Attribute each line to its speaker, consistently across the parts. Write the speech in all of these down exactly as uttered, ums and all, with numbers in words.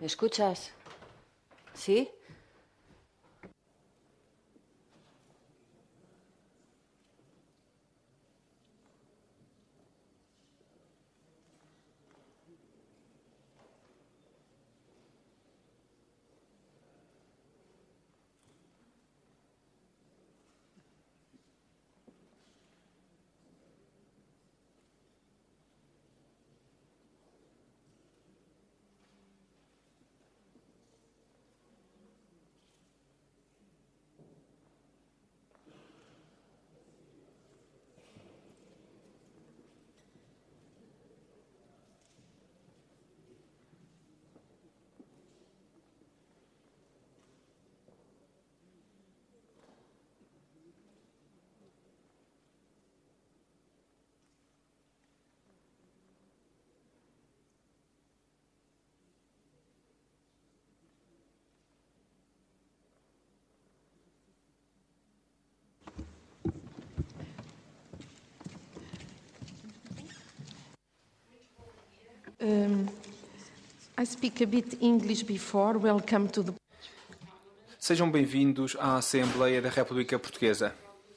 Speaker 1: ¿Me escuchas? ¿Sí?
Speaker 2: Um, I speak a bit English before. Welcome to the...
Speaker 3: Sejam bem-vindos à Assembleia da República Portuguesa.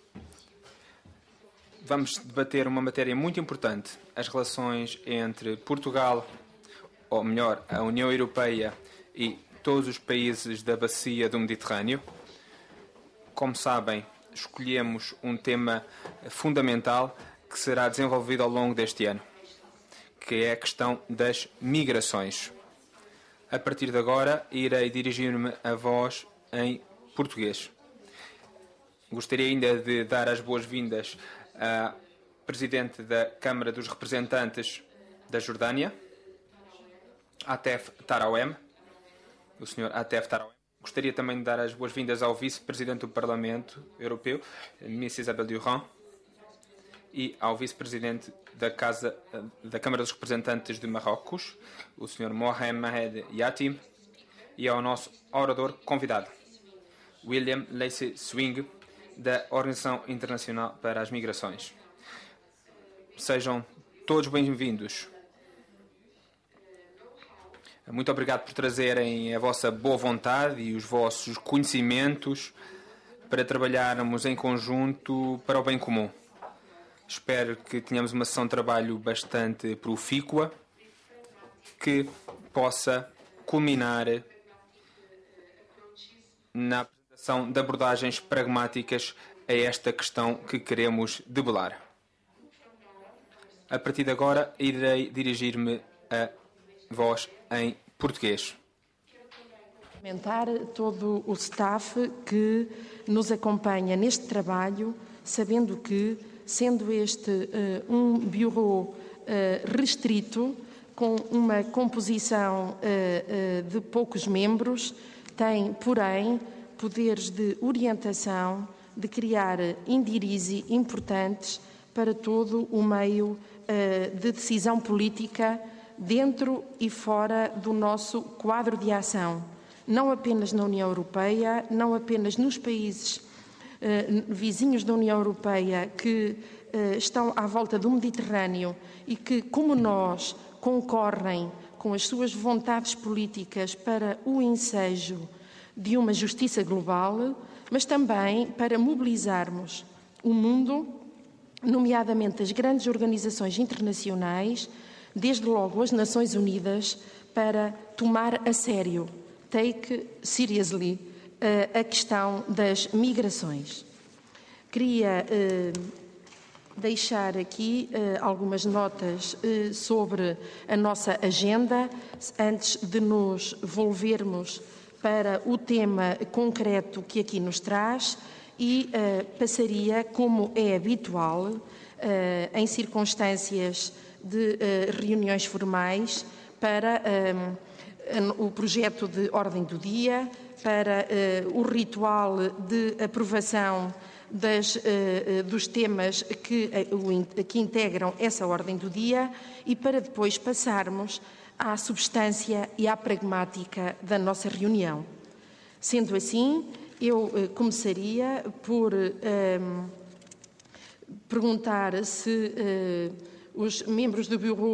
Speaker 3: Vamos debater uma matéria muito importante, as relações entre Portugal, ou melhor, a União Europeia e todos os países da bacia do Mediterrâneo. Como sabem, escolhemos um tema fundamental que será desenvolvido ao longo deste ano, que é a questão das migrações. A partir de agora, irei dirigir-me a vós em português. Gostaria ainda de dar as boas-vindas à Presidente da Câmara dos Representantes da Jordânia, Atef Tarawem, o senhor Atef Tarawem. Gostaria também de dar as boas-vindas ao Vice-Presidente do Parlamento Europeu, Miss Isabel Durand, e ao Vice-Presidente da, Casa, da Câmara dos Representantes de Marrocos, o senhor Mohamed Yatim, e ao nosso orador convidado, William Lacey Swing, da Organização Internacional para as Migrações. Sejam todos bem-vindos. Muito obrigado por trazerem a vossa boa vontade e os vossos conhecimentos para trabalharmos em conjunto para o bem comum. Espero que tenhamos uma sessão de trabalho bastante profícua, que possa culminar na apresentação de abordagens pragmáticas a esta questão que queremos debelar. A partir de agora, irei dirigir-me a vós em português.
Speaker 2: Cumprimentar todo o staff que nos acompanha neste trabalho, sabendo que, sendo este uh, um bureau uh, restrito, com uma composição uh, uh, de poucos membros, tem, porém, poderes de orientação, de criar indirizes importantes para todo o meio uh, de decisão política dentro e fora do nosso quadro de ação, não apenas na União Europeia, não apenas nos países uh, vizinhos da União Europeia que uh, estão à volta do Mediterrâneo e que, como nós, concorrem com as suas vontades políticas para o ensejo de uma justiça global, mas também para mobilizarmos o mundo, nomeadamente as grandes organizações internacionais, desde logo as Nações Unidas, para tomar a sério, take seriously, a questão das migrações. Queria uh, deixar aqui uh, algumas notas uh, sobre a nossa agenda, antes de nos volvermos para o tema concreto que aqui nos traz, e uh, passaria, como é habitual, uh, em circunstâncias de uh, reuniões formais, para um, o projeto de ordem do dia, para uh, o ritual de aprovação das, uh, dos temas que, uh, que integram essa ordem do dia, e para depois passarmos à substância e à pragmática da nossa reunião. Sendo assim, eu uh, começaria por uh, perguntar se uh, os membros do Bureau uh,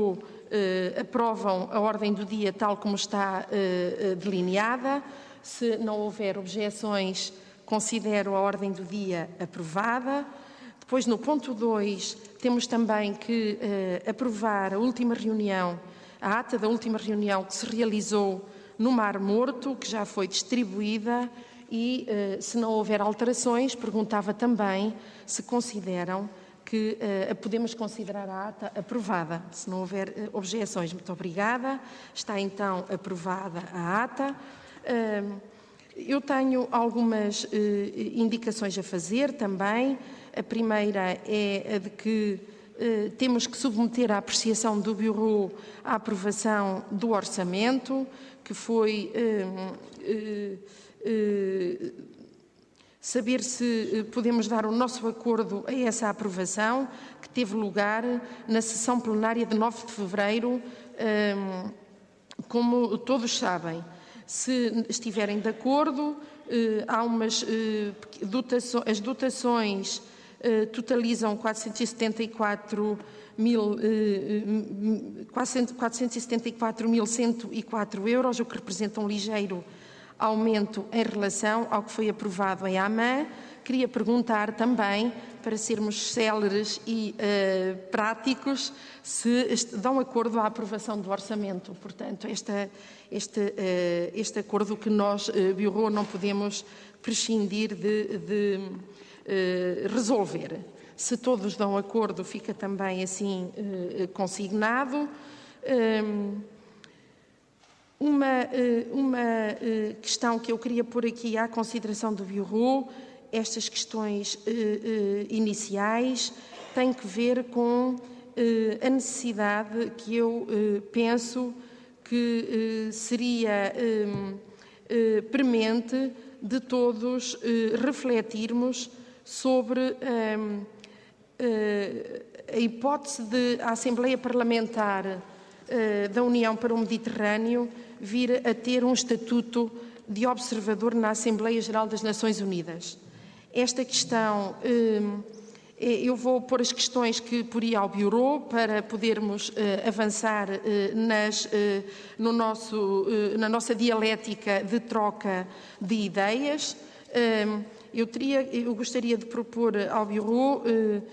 Speaker 2: uh, aprovam a ordem do dia tal como está uh, delineada. Se não houver objeções, considero a ordem do dia aprovada. Depois, no ponto dois, temos também que uh, aprovar a última reunião, a ata da última reunião que se realizou no Mar Morto, que já foi distribuída, e, uh, se não houver alterações, perguntava também se consideram que uh, podemos considerar a ata aprovada. Se não houver uh, objeções, muito obrigada. Está então aprovada a ata. Uh, eu tenho algumas uh, indicações a fazer também. A primeira é a de que uh, temos que submeter à apreciação do Bureau a aprovação do orçamento, que foi uh, uh, uh, saber se podemos dar o nosso acordo a essa aprovação, que teve lugar na sessão plenária de nove de fevereiro, uh, como todos sabem. Se estiverem de acordo, uh, há umas uh, dotações, as dotações uh, totalizam quatrocentos e setenta e quatro mil cento e quatro euros, o que representa um ligeiro aumento em relação ao que foi aprovado em Amã. Queria perguntar também, para sermos céleres e uh, práticos, se dão acordo à aprovação do orçamento. Portanto, esta, este, uh, este acordo que nós, uh, Bureau, não podemos prescindir de, de uh, resolver. Se todos dão acordo, fica também assim uh, consignado. Um, uma uma uh, questão que eu queria pôr aqui à consideração do Bureau, estas questões uh, uh, iniciais, têm que ver com uh, a necessidade que eu uh, penso que uh, seria um, uh, premente de todos uh, refletirmos sobre um, uh, a hipótese de a Assembleia Parlamentar uh, da União para o Mediterrâneo vir a ter um estatuto de observador na Assembleia Geral das Nações Unidas. Esta questão, eu vou pôr as questões que poria ao Bureau para podermos avançar nas, no nosso, na nossa dialética de troca de ideias. Eu, teria, eu gostaria de propor ao Bureau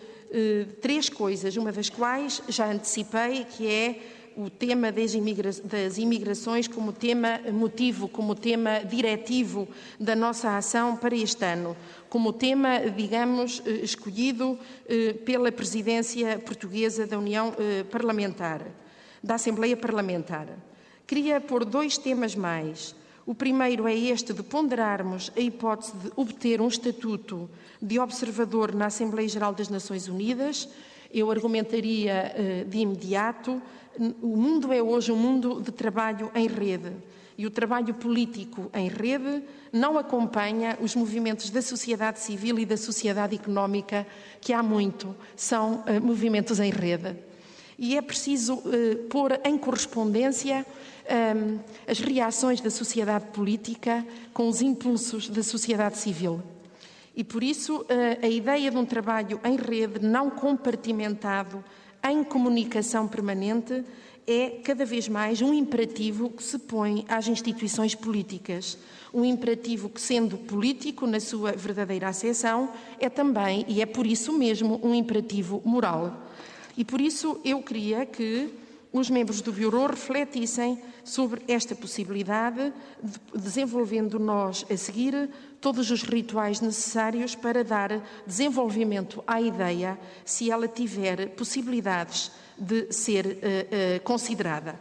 Speaker 2: três coisas, uma das quais já antecipei, que é o tema das, imigra das imigrações como tema motivo, como tema diretivo da nossa ação para este ano, como tema, digamos, escolhido pela presidência portuguesa da União Parlamentar, da Assembleia Parlamentar. Queria pôr dois temas mais. O primeiro é este de ponderarmos a hipótese de obter um estatuto de observador na Assembleia Geral das Nações Unidas. Eu argumentaria de imediato. O mundo é hoje um mundo de trabalho em rede e o trabalho político em rede não acompanha os movimentos da sociedade civil e da sociedade económica, que há muito são uh, movimentos em rede. E é preciso uh, pôr em correspondência um, as reações da sociedade política com os impulsos da sociedade civil. E por isso uh, a ideia de um trabalho em rede não compartimentado, em comunicação permanente, é cada vez mais um imperativo que se põe às instituições políticas. Um imperativo que, sendo político na sua verdadeira acessão, é também, e é por isso mesmo, um imperativo moral. E por isso eu queria que os membros do Bureau refletissem sobre esta possibilidade, de, desenvolvendo nós a seguir todos os rituais necessários para dar desenvolvimento à ideia, se ela tiver possibilidades de ser uh, uh, considerada.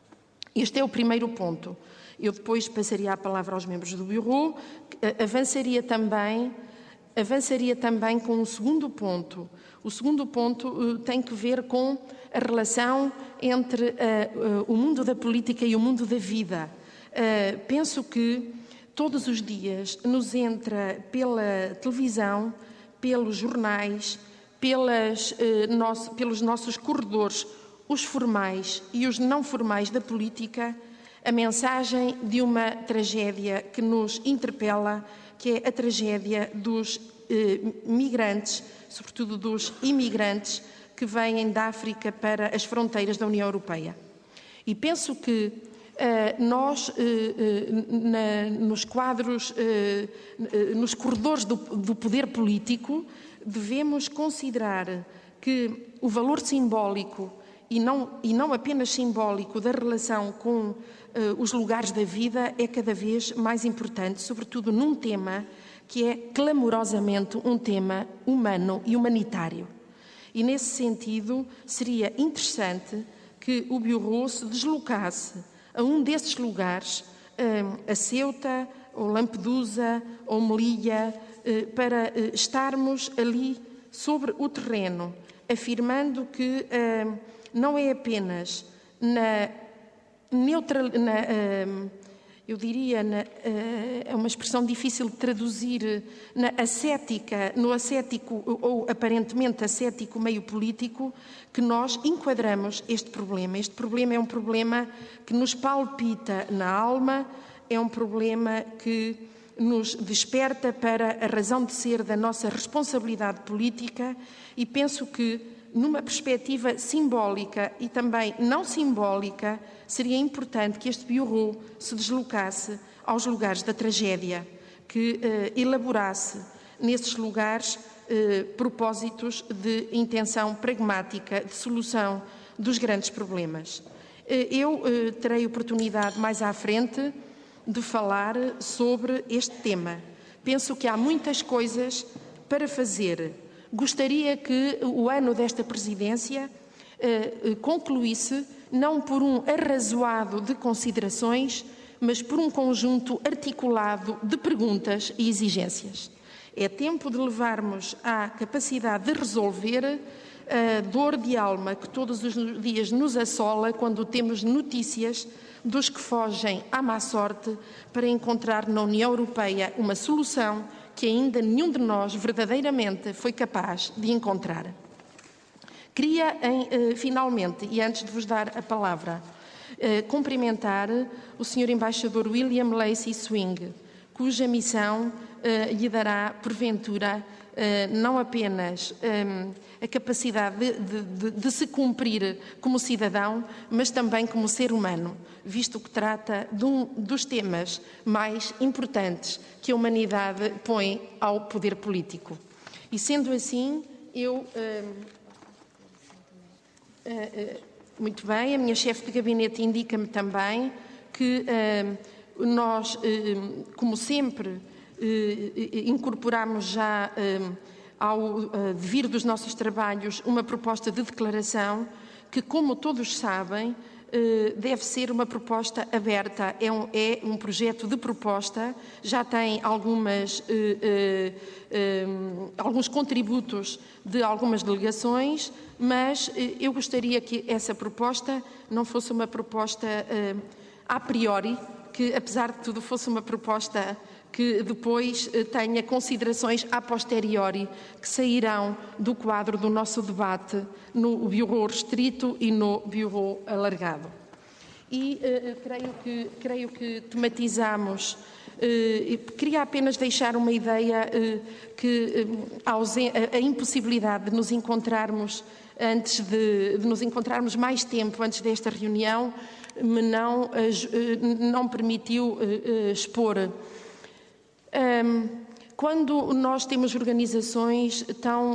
Speaker 2: Este é o primeiro ponto. Eu depois passaria a palavra aos membros do Bureau, uh, avançaria também, avançaria também com um segundo ponto. O segundo ponto uh, tem que ver com a relação entre uh, uh, o mundo da política e o mundo da vida. Uh, penso que todos os dias nos entra pela televisão, pelos jornais, pelas, eh, nosso, pelos nossos corredores, os formais e os não formais da política, a mensagem de uma tragédia que nos interpela, que é a tragédia dos eh, migrantes, sobretudo dos imigrantes, que vêm da África para as fronteiras da União Europeia. E penso que uh, nós, uh, uh, na, nos quadros, uh, uh, nos corredores do, do poder político, devemos considerar que o valor simbólico, e não, e não apenas simbólico, da relação com uh, os lugares da vida é cada vez mais importante, sobretudo num tema que é clamorosamente um tema humano e humanitário. E nesse sentido seria interessante que o Bureau se deslocasse a um desses lugares, a Ceuta, ou Lampedusa, ou Melilla, para estarmos ali sobre o terreno, afirmando que não é apenas na neutral, na, eu diria, na, é uma expressão difícil de traduzir, na ascética, no ascético ou aparentemente ascético meio político, que nós enquadramos este problema. Este problema é um problema que nos palpita na alma, é um problema que nos desperta para a razão de ser da nossa responsabilidade política e penso que, numa perspectiva simbólica e também não simbólica, seria importante que este Bureau se deslocasse aos lugares da tragédia, que eh, elaborasse nesses lugares eh, propósitos de intenção pragmática de solução dos grandes problemas. Eh, eu eh, terei oportunidade mais à frente de falar sobre este tema. Penso que há muitas coisas para fazer. Gostaria que o ano desta presidência eh, concluísse não por um arrazoado de considerações, mas por um conjunto articulado de perguntas e exigências. É tempo de levarmos à capacidade de resolver a dor de alma que todos os dias nos assola quando temos notícias dos que fogem à má sorte para encontrar na União Europeia uma solução que ainda nenhum de nós verdadeiramente foi capaz de encontrar. Queria, em, eh, finalmente, e antes de vos dar a palavra, eh, cumprimentar o senhor Embaixador William Lacey Swing, cuja missão eh, lhe dará, porventura, eh, não apenas eh, a capacidade de, de, de, de se cumprir como cidadão, mas também como ser humano, visto que trata de um dos temas mais importantes que a humanidade põe ao poder político. E sendo assim, eu... Eh, Uh, uh, muito bem, a minha chefe de gabinete indica-me também que uh, nós, uh, como sempre, uh, incorporamos já uh, ao uh, devir dos nossos trabalhos uma proposta de declaração que, como todos sabem, uh, deve ser uma proposta aberta, é um, é um projeto de proposta, já tem algumas, uh, uh, uh, alguns contributos de algumas delegações, mas eu gostaria que essa proposta não fosse uma proposta uh, a priori, que apesar de tudo fosse uma proposta que depois uh, tenha considerações a posteriori que sairão do quadro do nosso debate no Bureau restrito e no Bureau alargado. E uh, creio que, creio que tematizamos. Uh, queria apenas deixar uma ideia uh, que uh, a, a, a impossibilidade de nos encontrarmos antes de, de nos encontrarmos mais tempo antes desta reunião me não, uh, não permitiu uh, expor. Um, quando nós temos organizações tão uh,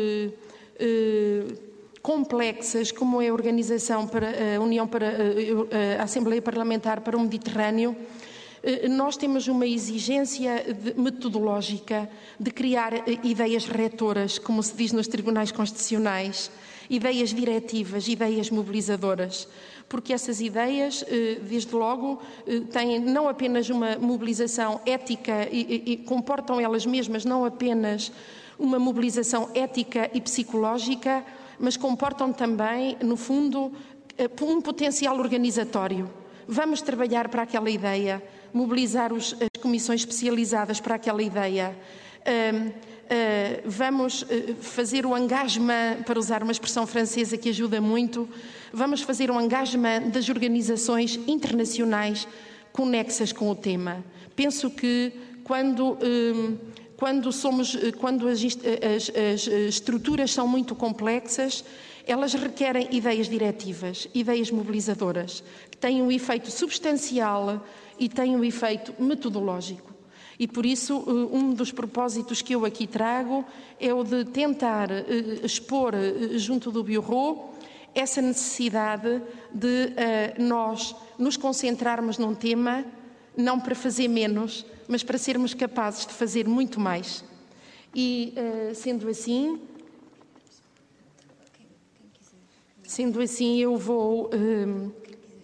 Speaker 2: uh, complexas como é a organização para a União para a Assembleia Parlamentar para o Mediterrâneo, nós temos uma exigência metodológica de criar ideias retoras, como se diz nos tribunais constitucionais, ideias diretivas, ideias mobilizadoras, porque essas ideias, desde logo, têm não apenas uma mobilização ética e, e comportam elas mesmas não apenas uma mobilização ética e psicológica, mas comportam também, no fundo, um potencial organizatório. Vamos trabalhar para aquela ideia, mobilizar os, as comissões especializadas para aquela ideia. Uh, uh, vamos uh, fazer o engagement, para usar uma expressão francesa que ajuda muito, vamos fazer o engagement das organizações internacionais conexas com o tema. Penso que quando... Uh, Quando, somos, quando as, as, as estruturas são muito complexas, elas requerem ideias diretivas, ideias mobilizadoras, que têm um efeito substancial e têm um efeito metodológico. E por isso, um dos propósitos que eu aqui trago é o de tentar expor junto do Bureau essa necessidade de uh, nós nos concentrarmos num tema, não para fazer menos, mas para sermos capazes de fazer muito mais. E, uh, sendo assim, sendo assim, eu vou, uh,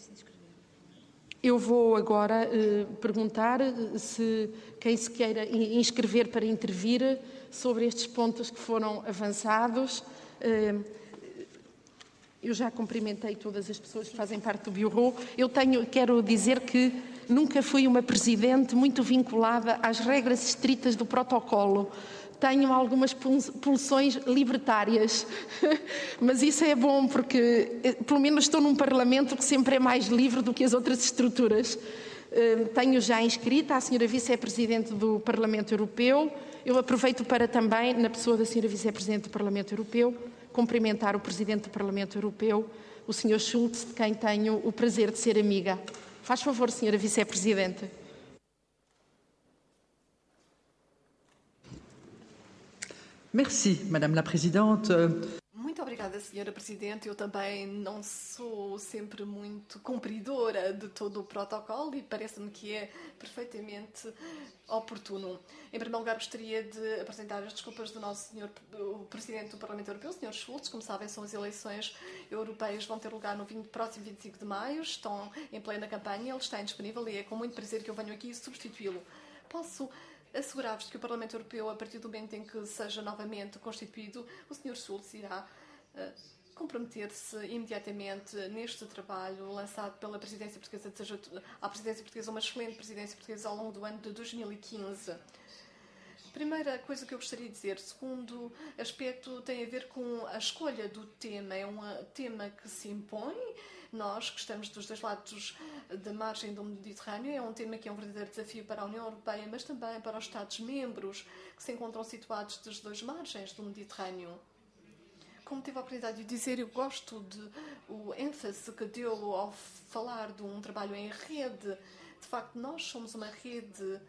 Speaker 2: eu vou agora uh, perguntar se quem se queira inscrever para intervir sobre estes pontos que foram avançados. Uh, Eu já cumprimentei todas as pessoas que fazem parte do Bureau. Eu tenho, quero dizer que nunca fui uma presidente muito vinculada às regras estritas do protocolo. Tenho algumas pulsões libertárias, mas isso é bom porque, pelo menos, estou num Parlamento que sempre é mais livre do que as outras estruturas. Tenho já inscrita a senhora Vice-Presidente do Parlamento Europeu. Eu aproveito para também, na pessoa da senhora Vice-Presidente do Parlamento Europeu, cumprimentar o Presidente do Parlamento Europeu, o senhor Schulz, de quem tenho o prazer de ser amiga. Faz favor, senhora Vice-Presidente.
Speaker 4: Merci, Madame la Présidente.
Speaker 5: Muito obrigada, senhora Presidente. Eu também não sou sempre muito cumpridora de todo o protocolo e parece-me que é perfeitamente oportuno. Em primeiro lugar, gostaria de apresentar as desculpas do nosso senhor o Presidente do Parlamento Europeu, o senhor Schulz. Como sabem, são as eleições europeias, vão ter lugar no próximo vinte e cinco de maio, estão em plena campanha, ele está indisponível e é com muito prazer que eu venho aqui substituí-lo. Posso assegurar-vos que o Parlamento Europeu, a partir do momento em que seja novamente constituído, o senhor Schulz irá uh, comprometer-se imediatamente neste trabalho lançado pela Presidência Portuguesa, desejo à Presidência Portuguesa uma excelente Presidência Portuguesa ao longo do ano de dois mil e quinze. Primeira coisa que eu gostaria de dizer, segundo aspecto, tem a ver com a escolha do tema. É um tema que se impõe. Nós, que estamos dos dois lados da margem do Mediterrâneo, é um tema que é um verdadeiro desafio para a União Europeia, mas também para os Estados-membros que se encontram situados das duas margens do Mediterrâneo. Como tive a oportunidade de dizer, eu gosto do ênfase que deu ao falar de um trabalho em rede. De facto, nós somos uma rede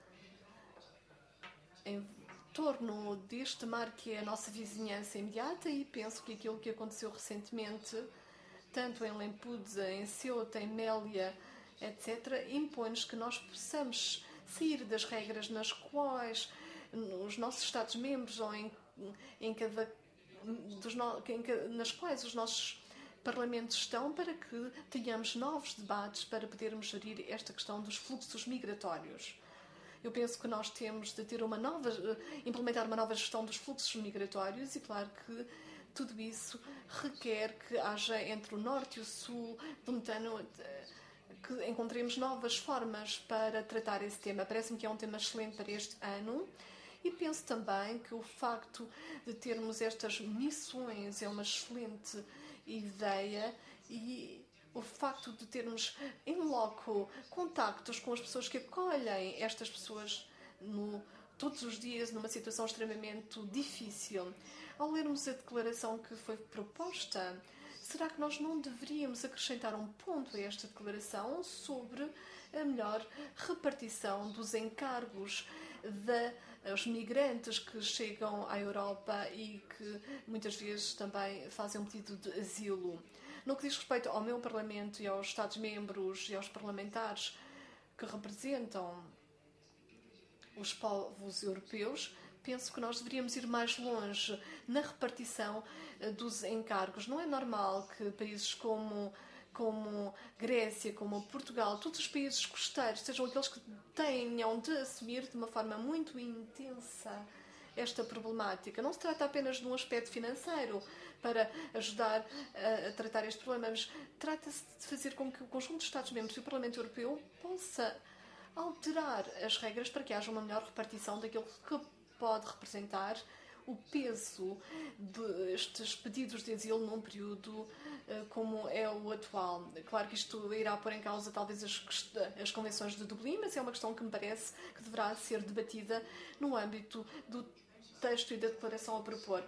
Speaker 5: em torno deste mar que é a nossa vizinhança imediata e penso que aquilo que aconteceu recentemente, tanto em Lampedusa, em Ceuta, em Mélia, etcétera, impõe-nos que nós possamos sair das regras nas quais os nossos Estados-membros ou em, em cada, dos no, em, nas quais os nossos parlamentos estão, para que tenhamos novos debates para podermos gerir esta questão dos fluxos migratórios. Eu penso que nós temos de ter uma nova, implementar uma nova gestão dos fluxos migratórios e, claro, que tudo isso requer que haja entre o norte e o sul do Mediterrâneo, que encontremos novas formas para tratar esse tema. Parece-me que é um tema excelente para este ano e penso também que o facto de termos estas missões é uma excelente ideia e o facto de termos em loco contactos com as pessoas que acolhem estas pessoas no, todos os dias numa situação extremamente difícil. Ao lermos a declaração que foi proposta, será que nós não deveríamos acrescentar um ponto a esta declaração sobre a melhor repartição dos encargos dos migrantes que chegam à Europa e que muitas vezes também fazem um pedido de asilo? No que diz respeito ao meu Parlamento e aos Estados-membros e aos parlamentares que representam os povos europeus, penso que nós deveríamos ir mais longe na repartição dos encargos. Não é normal que países como, como Grécia, como Portugal, todos os países costeiros, sejam aqueles que tenham de assumir de uma forma muito intensa esta problemática. Não se trata apenas de um aspecto financeiro para ajudar a, a tratar este problema, mas trata-se de fazer com que o conjunto de Estados-membros e o Parlamento Europeu possa alterar as regras para que haja uma melhor repartição daquilo que pode representar o peso destes pedidos de asilo num período como é o atual. Claro que isto irá pôr em causa talvez as, as convenções de Dublin, mas é uma questão que me parece que deverá ser debatida no âmbito do texto e da declaração a propor.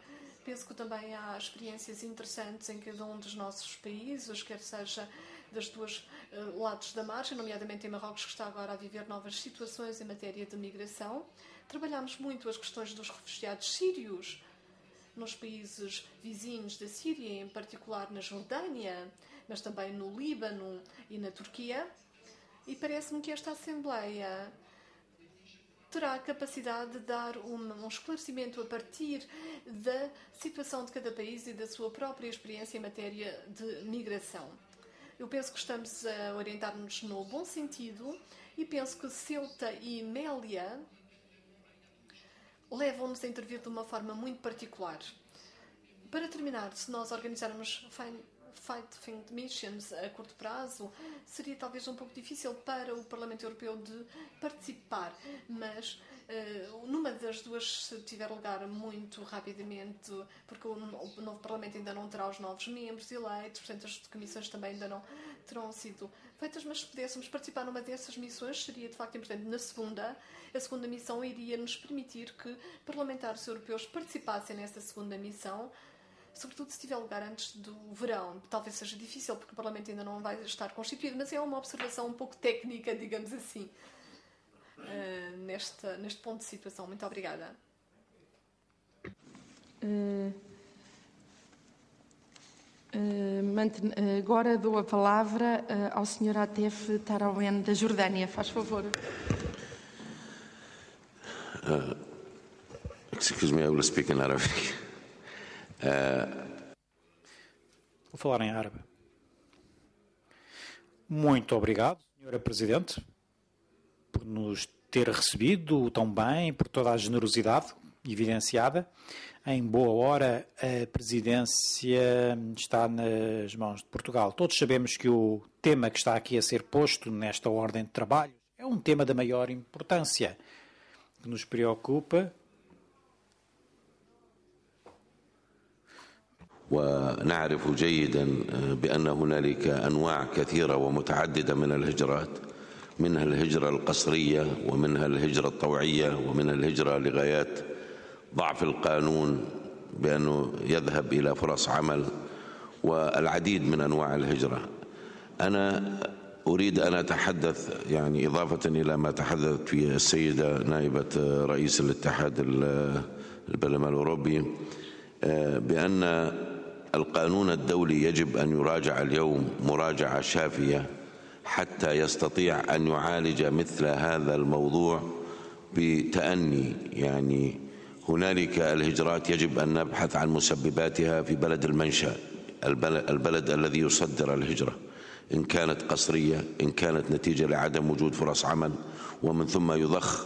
Speaker 5: penso que também há experiências interessantes em cada um dos nossos países, quer seja das duas uh, lados da margem, nomeadamente em Marrocos, que está agora a viver novas situações em matéria de migração. Trabalhamos muito as questões dos refugiados sírios nos países vizinhos da Síria, em particular na Jordânia, mas também no Líbano e na Turquia. E parece-me que esta Assembleia terá a capacidade de dar um, um esclarecimento a partir da situação de cada país e da sua própria experiência em matéria de migração. Eu penso que estamos a orientar-nos no bom sentido e penso que Ceuta e Mélia levam-nos a intervir de uma forma muito particular. Para terminar, se nós organizarmos Fighting Missions a curto prazo, seria talvez um pouco difícil para o Parlamento Europeu de participar, mas uh, numa das duas, se tiver lugar muito rapidamente, porque o, o novo Parlamento ainda não terá os novos membros eleitos, portanto as comissões também ainda não terão sido feitas, mas se pudéssemos participar numa dessas missões, seria de facto importante. Na segunda, a segunda missão iria nos permitir que parlamentares europeus participassem nessa segunda missão, sobretudo se tiver lugar antes do verão. Talvez seja difícil, porque o Parlamento ainda não vai estar constituído, mas é uma observação um pouco técnica, digamos assim, uh, neste, neste ponto de situação. Muito obrigada.
Speaker 2: Uh, uh, agora dou a palavra uh, ao senhor Atef Tarawen, da Jordânia. Faz favor.
Speaker 6: Uh, excuse me, I will speak in Arabic.
Speaker 7: Vou falar em árabe. Muito obrigado, senhora Presidente, por nos ter recebido tão bem, por toda a generosidade evidenciada. Em boa hora, a Presidência está nas mãos de Portugal. Todos sabemos que o tema que está aqui a ser posto nesta ordem de trabalho é um tema da maior importância, que nos preocupa.
Speaker 6: ونعرف جيدا بأن هنالك أنواع كثيرة ومتعددة من الهجرات، منها الهجرة القسرية ومنها الهجرة الطوعية ومنها الهجرة لغايات ضعف القانون بأنه يذهب إلى فرص عمل، والعديد من أنواع الهجرة. أنا أريد أن أتحدث يعني إضافة إلى ما تحدثت فيه السيدة نائبة رئيس الاتحاد البرلمان الأوروبي بأن القانون الدولي يجب أن يراجع اليوم مراجعة شافية حتى يستطيع أن يعالج مثل هذا الموضوع بتأني. يعني هنالك الهجرات يجب أن نبحث عن مسبباتها في بلد المنشأ، البلد, البلد الذي يصدر الهجرة، إن كانت قسرية، إن كانت نتيجة لعدم وجود فرص عمل، ومن ثم يضخ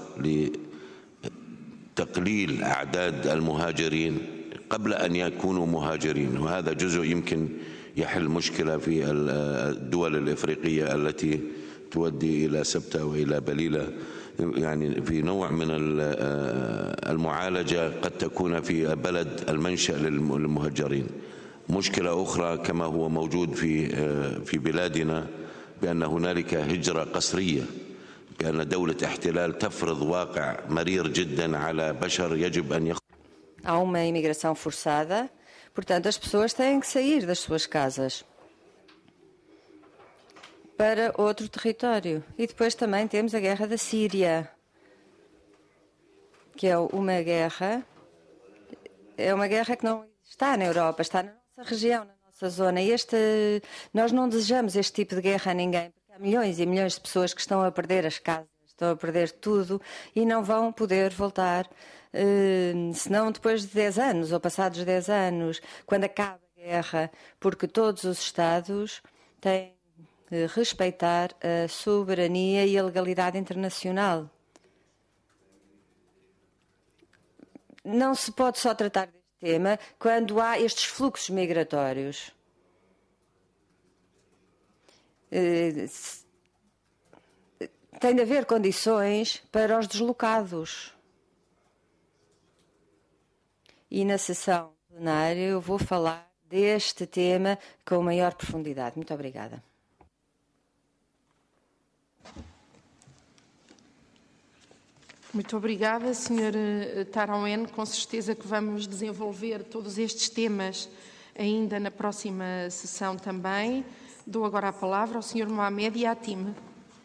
Speaker 6: لتقليل أعداد المهاجرين قبل أن يكونوا مهاجرين. وهذا جزء يمكن يحل مشكلة في الدول الإفريقية التي تؤدي إلى سبتة وإلى بليلة. يعني في نوع من المعالجة قد تكون في بلد المنشأ للمهاجرين. مشكلة أخرى كما هو موجود في في بلادنا بأن هنالك هجرة قسرية، بأن دولة احتلال تفرض واقع مرير جدا على بشر يجب أن يخ...
Speaker 1: Há uma imigração forçada, portanto as pessoas têm que sair das suas casas para outro território. E depois também temos a guerra da Síria, que é uma guerra, é uma guerra que não está na Europa, está na nossa região, na nossa zona. E este, nós não desejamos este tipo de guerra a ninguém, porque há milhões e milhões de pessoas que estão a perder as casas, estão a perder tudo e não vão poder voltar, uh, senão depois de dez anos ou passados dez anos, quando acaba a guerra, porque todos os Estados têm de respeitar a soberania e a legalidade internacional. Não se pode só tratar deste tema quando há estes fluxos migratórios. Uh, Tem de haver condições para os deslocados. E na sessão plenária eu vou falar deste tema com maior profundidade. Muito obrigada.
Speaker 2: Muito obrigada, senhor Tarouene. Com certeza que vamos desenvolver todos estes temas ainda na próxima sessão também. Dou agora a palavra ao senhor Mohamed Yatim.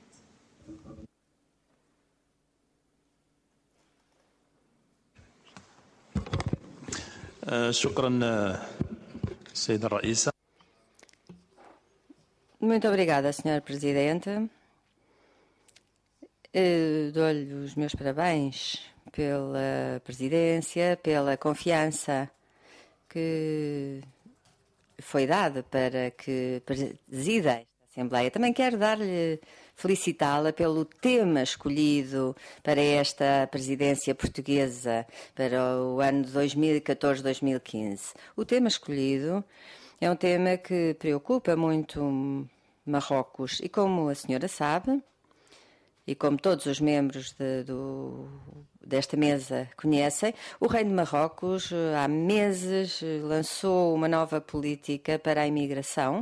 Speaker 8: شكرا سيدة الرئيسة.
Speaker 1: Muito obrigada, senhora Presidente. Dou-lhe os meus parabéns pela presidência, pela confiança que foi dada para que presida esta Assembleia. Também quero dar-lhe, felicitá-la pelo tema escolhido para esta presidência portuguesa para o ano dois mil e catorze a dois mil e quinze. O tema escolhido é um tema que preocupa muito Marrocos e, como a senhora sabe, e como todos os membros de, do, desta mesa conhecem, o Reino de Marrocos há meses lançou uma nova política para a imigração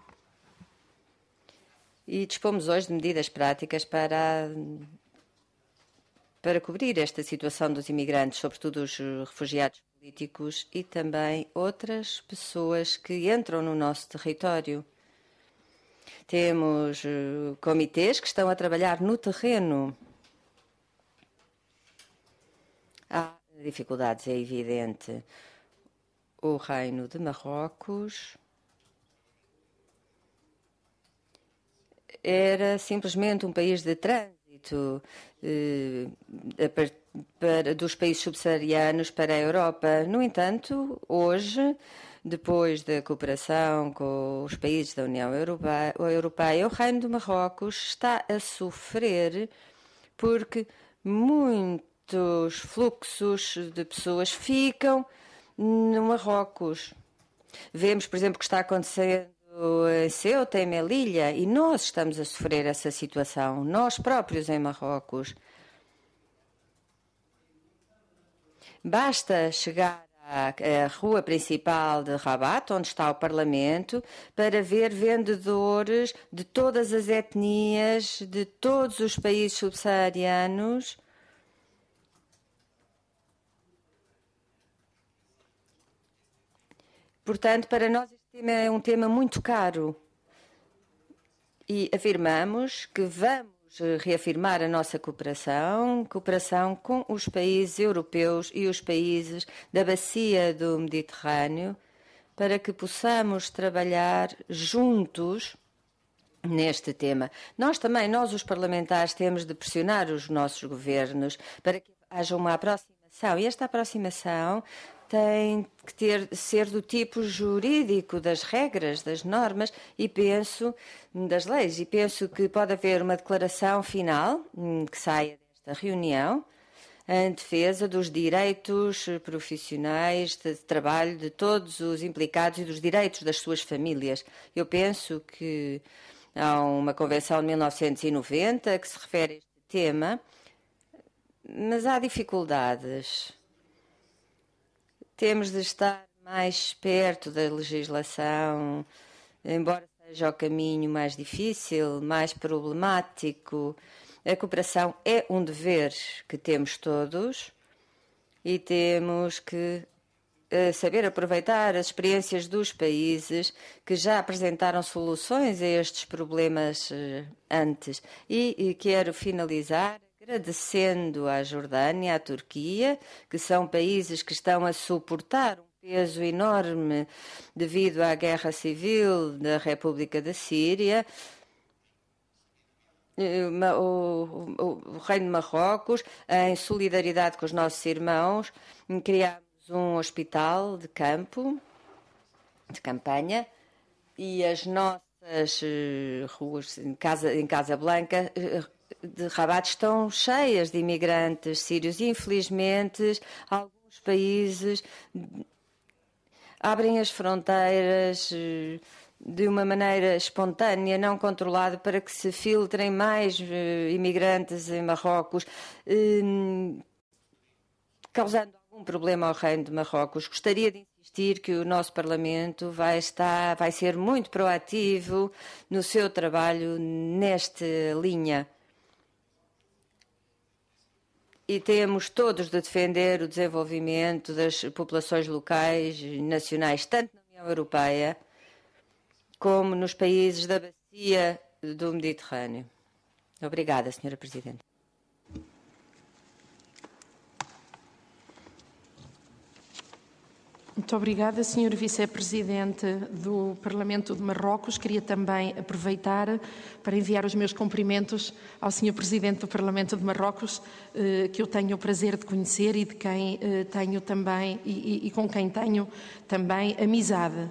Speaker 1: e dispomos hoje de medidas práticas para, para cobrir esta situação dos imigrantes, sobretudo os refugiados políticos e também outras pessoas que entram no nosso território. Temos uh, comitês que estão a trabalhar no terreno. Há dificuldades, é evidente. O Reino de Marrocos era simplesmente um país de trânsito uh, para, dos países subsaarianos para a Europa. No entanto, hoje, depois da cooperação com os países da União Europeia, o Reino de Marrocos está a sofrer porque muitos fluxos de pessoas ficam no Marrocos. Vemos, por exemplo, o que está acontecendo em Ceuta, em Melilla, e nós estamos a sofrer essa situação, nós próprios em Marrocos. Basta chegar à rua principal de Rabat, onde está o Parlamento, para ver vendedores de todas as etnias, de todos os países subsaarianos. Portanto, para nós este tema é um tema muito caro e afirmamos que vamos reafirmar a nossa cooperação, cooperação com os países europeus e os países da bacia do Mediterrâneo, para que possamos trabalhar juntos neste tema. Nós também, nós os parlamentares, temos de pressionar os nossos governos para que haja uma aproximação, e esta aproximação tem que ter, ser do tipo jurídico das regras, das normas e penso, das leis, e penso que pode haver uma declaração final que saia desta reunião em defesa dos direitos profissionais de trabalho de todos os implicados e dos direitos das suas famílias. Eu penso que há uma convenção de mil novecentos e noventa que se refere a este tema, mas há dificuldades. Temos de estar mais perto da legislação, embora seja o caminho mais difícil, mais problemático. A cooperação é um dever que temos todos e temos que uh, saber aproveitar as experiências dos países que já apresentaram soluções a estes problemas uh, antes. E, e quero finalizar agradecendo à Jordânia, à Turquia, que são países que estão a suportar um peso enorme devido à guerra civil da República da Síria. O, o, o Reino de Marrocos, em solidariedade com os nossos irmãos, criámos um hospital de campo, de campanha, e as nossas uh, ruas em, Casa, em Casablanca uh, de Rabat estão cheias de imigrantes sírios e, infelizmente, alguns países abrem as fronteiras de uma maneira espontânea, não controlada, para que se filtrem mais imigrantes em Marrocos, causando algum problema ao Reino de Marrocos. Gostaria de insistir que o nosso Parlamento vai, estar, vai ser muito proativo no seu trabalho nesta linha. e temos todos de defender o desenvolvimento das populações locais e nacionais, tanto na União Europeia como nos países da bacia do Mediterrâneo. Obrigada, senhora Presidente.
Speaker 2: Muito obrigada, senhor Vice-Presidente do Parlamento de Marrocos. Queria também aproveitar para enviar os meus cumprimentos ao senhor Presidente do Parlamento de Marrocos, que eu tenho o prazer de conhecer e de quem tenho também e, e com quem tenho também amizade.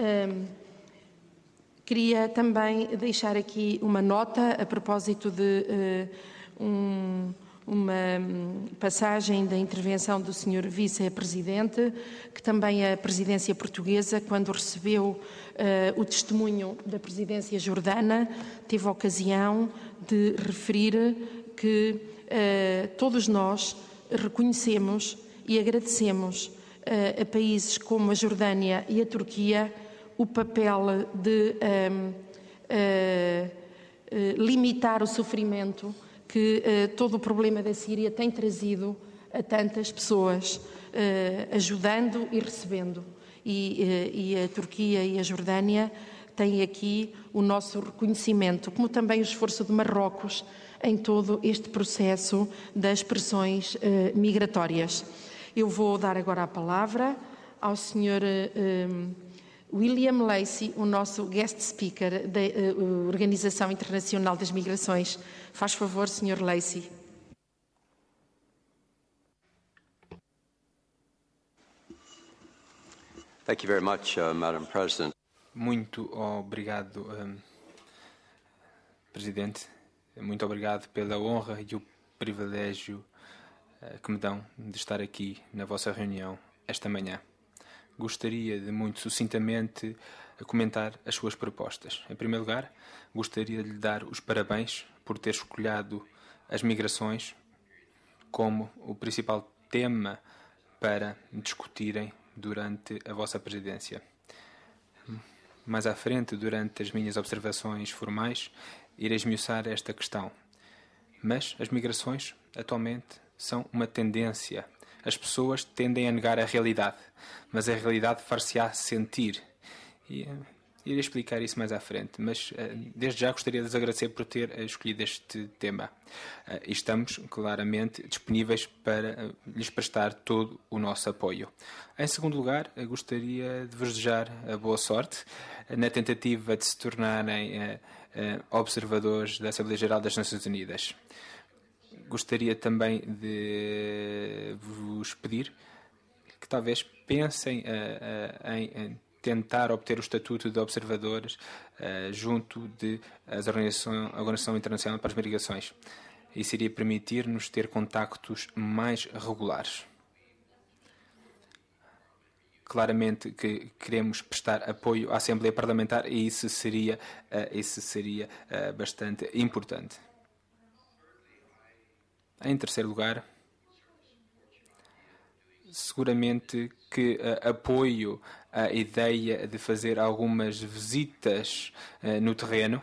Speaker 2: Queria também deixar aqui uma nota a propósito de um uma passagem da intervenção do senhor Vice-Presidente, que também a presidência portuguesa, quando recebeu uh, o testemunho da presidência jordana, teve a ocasião de referir que uh, todos nós reconhecemos e agradecemos uh, a países como a Jordânia e a Turquia o papel de um, uh, uh, limitar o sofrimento que uh, todo o problema da Síria tem trazido a tantas pessoas, uh, ajudando e recebendo. E, uh, e a Turquia e a Jordânia têm aqui o nosso reconhecimento, como também o esforço de Marrocos em todo este processo das pressões uh, migratórias. Eu vou dar agora a palavra ao senhor uh, William Lacey, o nosso guest speaker da uh, Organização Internacional das Migrações. Faz favor, senhor Lacey.
Speaker 9: Thank you very much, uh, Madam President.
Speaker 3: Muito obrigado, um, Presidente. Muito obrigado pela honra e o privilégio uh, que me dão de estar aqui na vossa reunião esta manhã. Gostaria de muito sucintamente comentar as suas propostas. Em primeiro lugar, gostaria de lhe dar os parabéns por ter escolhido as migrações como o principal tema para discutirem durante a vossa presidência. Mais à frente, durante as minhas observações formais, irei esmiuçar esta questão. Mas as migrações, atualmente, são uma tendência. As pessoas tendem a negar a realidade, mas a realidade far-se-á sentir. E uh, irei explicar isso mais à frente, mas uh, desde já gostaria de vos agradecer por ter uh, escolhido este tema. Uh, e estamos claramente disponíveis para uh, lhes prestar todo o nosso apoio. Em segundo lugar, uh, gostaria de vos desejar a boa sorte uh, na tentativa de se tornarem uh, uh, observadores da Assembleia Geral das Nações Unidas. Gostaria também de vos pedir que talvez pensem uh, uh, em tentar obter o estatuto de observadores uh, junto de as organização, a Organização Internacional para as Migrações. Isso iria permitir-nos ter contactos mais regulares. Claramente que queremos prestar apoio à Assembleia Parlamentar e isso seria, uh, isso seria uh, bastante importante. Em terceiro lugar, seguramente que uh, apoio a ideia de fazer algumas visitas uh, no terreno,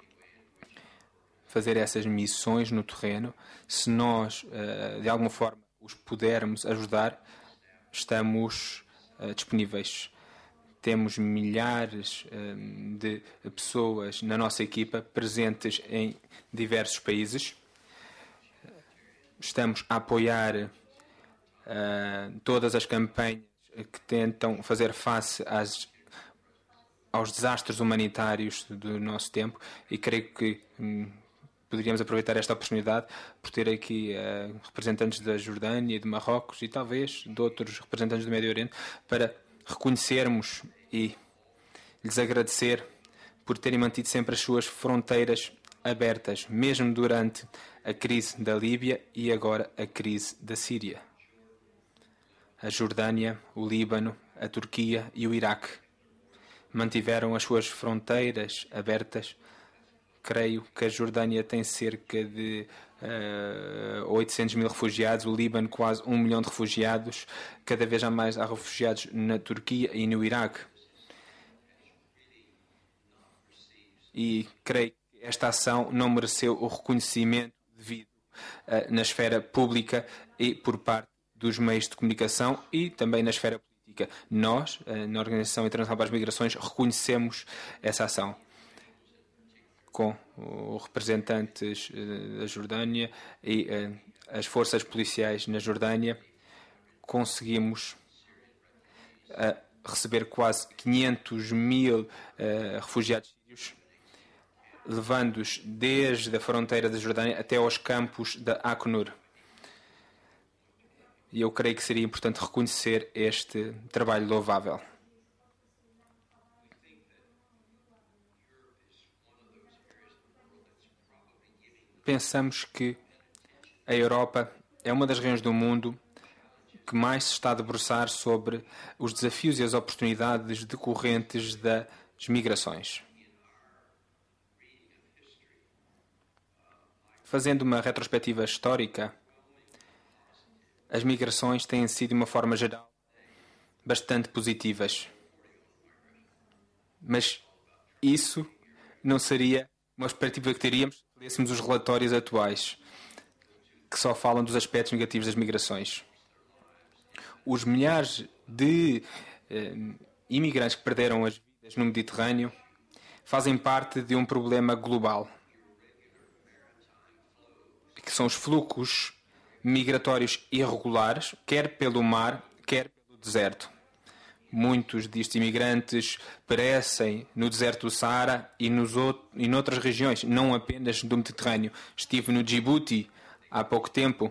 Speaker 3: fazer essas missões no terreno. Se nós, uh, de alguma forma, os pudermos ajudar, estamos uh, disponíveis. Temos milhares uh, de pessoas na nossa equipa presentes em diversos países. Estamos a apoiar uh, todas as campanhas que tentam fazer face às, aos desastres humanitários do nosso tempo e creio que hum, poderíamos aproveitar esta oportunidade por ter aqui uh, representantes da Jordânia e de Marrocos e talvez de outros representantes do Médio Oriente para reconhecermos e lhes agradecer por terem mantido sempre as suas fronteiras abertas, mesmo durante a crise da Líbia e agora a crise da Síria. A Jordânia, o Líbano, a Turquia e o Iraque mantiveram as suas fronteiras abertas. Creio que a Jordânia tem cerca de uh, oitocentos mil refugiados, o Líbano quase um milhão de refugiados, cada vez há mais há refugiados na Turquia e no Iraque. E creio que esta ação não mereceu o reconhecimento devido na esfera pública e por parte dos meios de comunicação e também na esfera política. Nós, na Organização Internacional para as Migrações, reconhecemos essa ação. Com os representantes da Jordânia e as forças policiais na Jordânia, conseguimos receber quase quinhentos mil refugiados sírios, levando-os desde a fronteira da Jordânia até aos campos da Acnur. E eu creio que seria importante reconhecer este trabalho louvável. Pensamos que a Europa é uma das regiões do mundo que mais se está a debruçar sobre os desafios e as oportunidades decorrentes das migrações. Fazendo uma retrospectiva histórica, as migrações têm sido, de uma forma geral, bastante positivas. Mas isso não seria uma perspectiva que teríamos se lêssemos os relatórios atuais, que só falam dos aspectos negativos das migrações. Os milhares de eh, imigrantes que perderam as vidas no Mediterrâneo fazem parte de um problema global, que são os fluxos migratórios irregulares, quer pelo mar, quer pelo deserto. Muitos destes imigrantes perecem no deserto do Saara e, nos outros, e noutras regiões, não apenas do Mediterrâneo. Estive no Djibouti há pouco tempo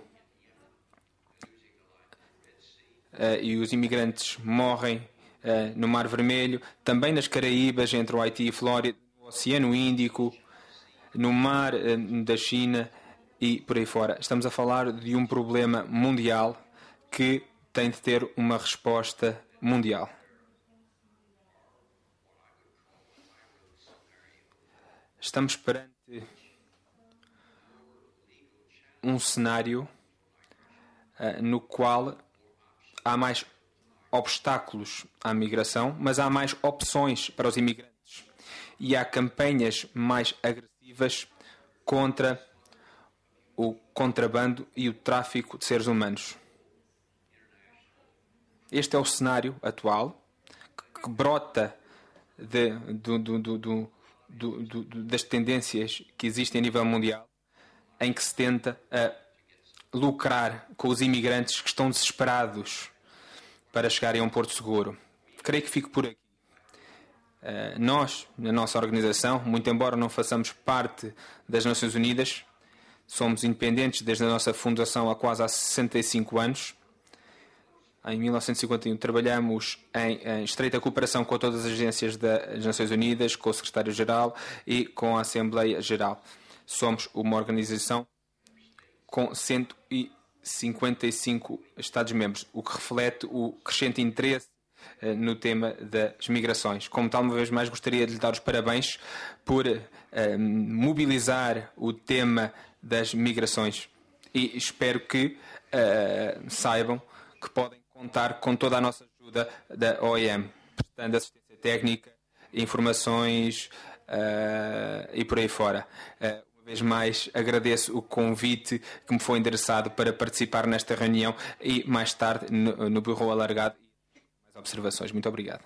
Speaker 3: uh, e os imigrantes morrem uh, no Mar Vermelho, também nas Caraíbas, entre o Haiti e a Flórida, no Oceano Índico, no Mar uh, da China e por aí fora. Estamos a falar de um problema mundial que tem de ter uma resposta mundial. Estamos perante um cenário uh, no qual há mais obstáculos à migração, mas há mais opções para os imigrantes. E há campanhas mais agressivas contra o contrabando e o tráfico de seres humanos. Este é o cenário atual que brota de, do, do, do, do, do, do, das tendências que existem a nível mundial, em que se tenta a lucrar com os imigrantes que estão desesperados para chegarem a um porto seguro. Creio que fico por aqui. Uh, nós, na nossa organização, muito embora não façamos parte das Nações Unidas, somos independentes desde a nossa fundação há quase há sessenta e cinco anos. Em mil novecentos e cinquenta e um trabalhamos em, em estreita cooperação com todas as agências das Nações Unidas, com o Secretário-Geral e com a Assembleia Geral. Somos uma organização com cento e cinquenta e cinco Estados-membros, o que reflete o crescente interesse uh, no tema das migrações. Como tal, uma vez mais, gostaria de lhe dar os parabéns por uh, mobilizar o tema das migrações e espero que uh, saibam que podem contar com toda a nossa ajuda da O I M, prestando assistência técnica, informações uh, e por aí fora. Uh, uma vez mais, agradeço o convite que me foi endereçado para participar nesta reunião e mais tarde no, no Bureau Alargado e mais observações. Muito obrigado.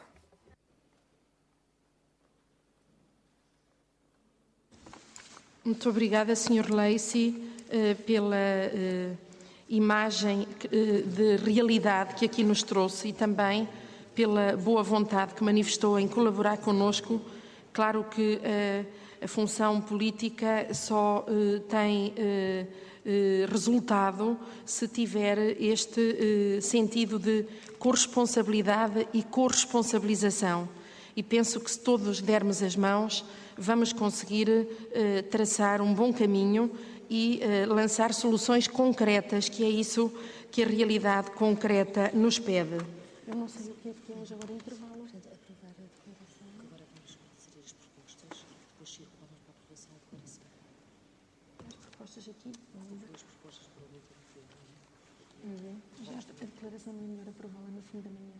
Speaker 2: Muito obrigada, senhor Lacey, pela imagem de realidade que aqui nos trouxe e também pela boa vontade que manifestou em colaborar connosco. Claro que a função política só tem resultado se tiver este sentido de corresponsabilidade e corresponsabilização. E penso que se todos dermos as mãos, vamos conseguir uh, traçar um bom caminho e uh, lançar soluções concretas, que é isso que a realidade concreta nos pede. Eu não sei o que é que temos agora em intervalo. Aprovar a declaração. Agora vamos inserir as propostas, depois circulam para a aprovação da declaração. As propostas aqui? As propostas para o meio uhum. Já a declaração é melhor aprová-la no fim da manhã.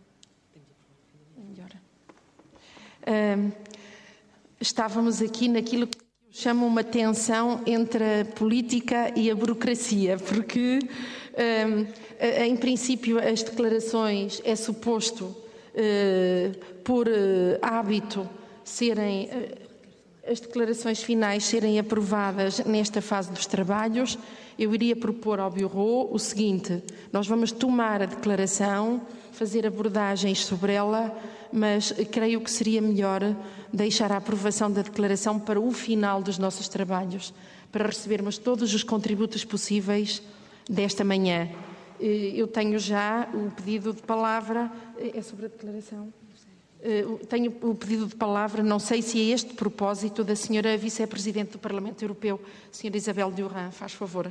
Speaker 2: É melhor. Um, estávamos aqui naquilo que os Chama uma tensão entre a política e a burocracia, porque, um, em princípio, as declarações é suposto, uh, por uh, hábito, serem uh, as declarações finais serem aprovadas nesta fase dos trabalhos. Eu iria propor ao Bureau o seguinte: nós vamos tomar a declaração, fazer abordagens sobre ela, mas creio que seria melhor deixar a aprovação da declaração para o final dos nossos trabalhos, para recebermos todos os contributos possíveis desta manhã. Eu tenho já o pedido de palavra. É sobre a declaração? Tenho o pedido de palavra, não sei se é este propósito, da senhora Vice-Presidente do Parlamento Europeu, senhora Isabel Durand, faz favor.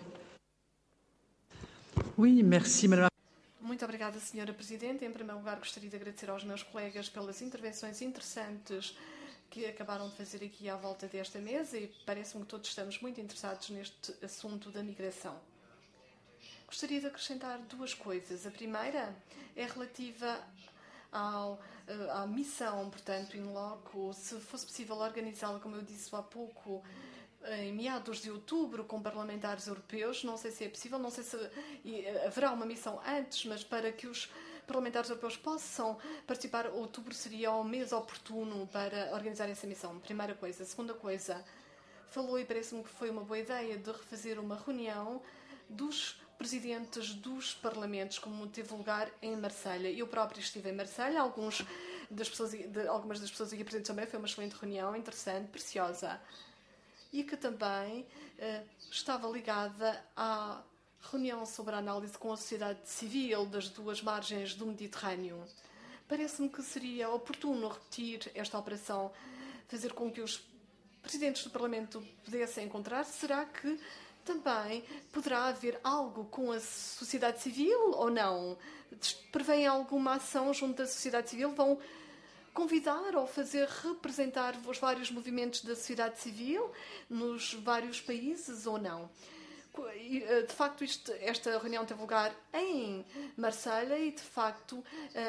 Speaker 4: Oui, merci, madame.
Speaker 5: Muito obrigada, senhora Presidente. Em primeiro lugar, gostaria de agradecer aos meus colegas pelas intervenções interessantes que acabaram de fazer aqui à volta desta mesa e parece-me que todos estamos muito interessados neste assunto da migração. Gostaria de acrescentar duas coisas. A primeira é relativa ao, à missão, portanto, in loco. Se fosse possível organizá-la, como eu disse há pouco, em meados de outubro, com parlamentares europeus. Não sei se é possível, não sei se haverá uma missão antes, mas para que os parlamentares europeus possam participar, outubro seria o mês oportuno para organizar essa missão. Primeira coisa. Segunda coisa, falou e parece-me que foi uma boa ideia de refazer uma reunião dos presidentes dos parlamentos, como teve lugar em Marselha. Eu próprio estive em Marselha, alguns das pessoas, de, algumas das pessoas aqui presentes também. Foi uma excelente reunião, interessante, preciosa, e que também uh, estava ligada à reunião sobre a análise com a sociedade civil das duas margens do Mediterrâneo. Parece-me que seria oportuno repetir esta operação, fazer com que os presidentes do Parlamento pudessem encontrar. Será que também poderá haver algo com a sociedade civil ou não? Prevêem alguma ação junto da sociedade civil? Vão convidar ou fazer representar os vários movimentos da sociedade civil nos vários países ou não? De facto, isto, esta reunião teve lugar em Marselha e, de facto,